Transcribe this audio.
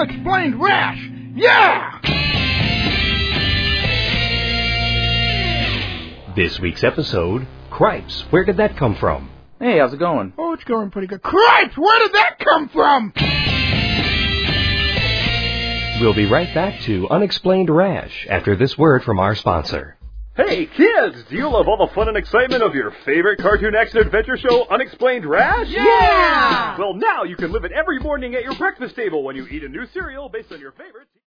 unexplained rash. Yeah! This week's episode, Cripes, where did that come from? Hey, how's it going? Oh, it's going pretty good. Cripes, where did that come from? We'll be right back to Unexplained Rash after this word from our sponsor. Hey, kids! Do you love all the fun and excitement of your favorite cartoon action adventure show, Unexplained Rash? Yeah! Well, now you can live it every morning at your breakfast table when you eat a new cereal based on your favorite...